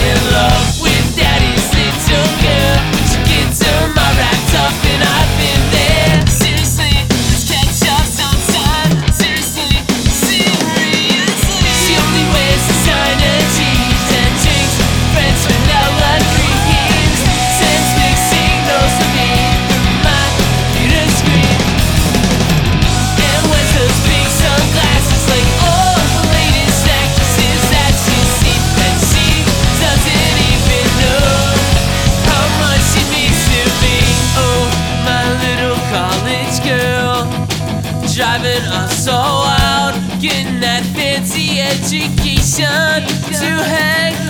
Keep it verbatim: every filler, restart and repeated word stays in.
in love with daddy's little girl. She gets her all wrapped up and I've been there. Seriously, let's catch up sometime. Seriously, seriously. She only wears designer jeans and drinks French vanilla creams. Sends mixed signals to me through my computer screen. And wears those big sunglasses like all the latest actresses that she's seen. And she doesn't even know how much it means to me. Oh, my little college girl, driving us all out, getting that fancy education to hang